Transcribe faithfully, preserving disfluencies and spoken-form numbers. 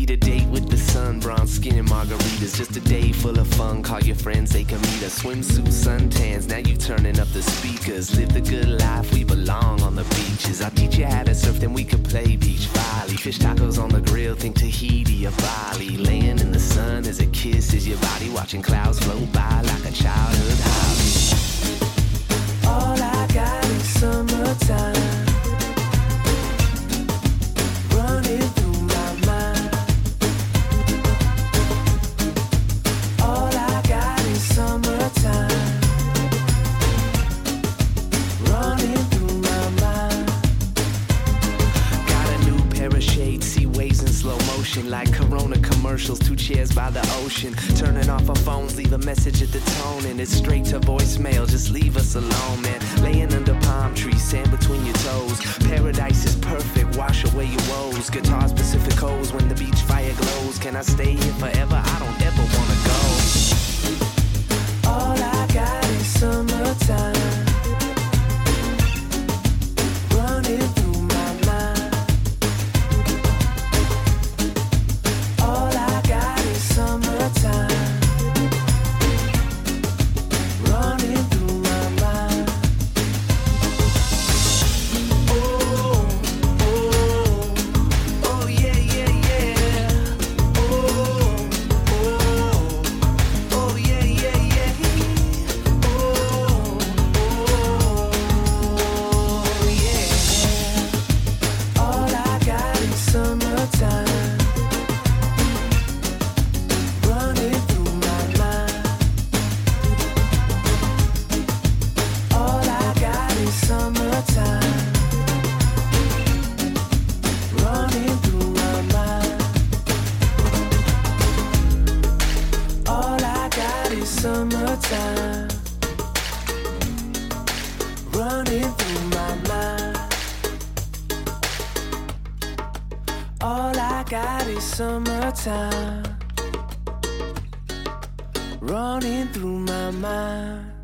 need a date with the sun, bronze skin and margaritas. Just a day full of fun, call your friends, they can meet us. Swimsuit, suntans, now you turning up the speakers. Live the good life, we belong on the beaches. I'll teach you how to surf, then we could play beach volley. Fish tacos on the grill, think Tahiti or Bali. Laying in the sun as it kisses your body, watching clouds float by like a childhood hobby. All I got is summertime running through my mind. All I got is summertime running through my mind. Got a new pair of shades, see waves in slow motion like Corona commercials, two chairs by the ocean. Turning off our phones, leave a message at the tone, and it's straight to voicemail, just leave us alone, man. Laying under palm trees, sand between your toes. Paradise is perfect, wash away your woes. Guitars, Pacificos, when the beach fire glows. Can I stay here forever? I don't ever wanna go. All I got is summertime running through my mind. All I got is summertime running through my mind. Oh, oh, oh yeah, yeah, yeah. Oh, oh, oh yeah, yeah, yeah. Oh, oh, yeah. All I got is summertime running through my mind. All I got is summertime running through my mind. All I got is summertime running through my mind. All I got is summertime running through my mind.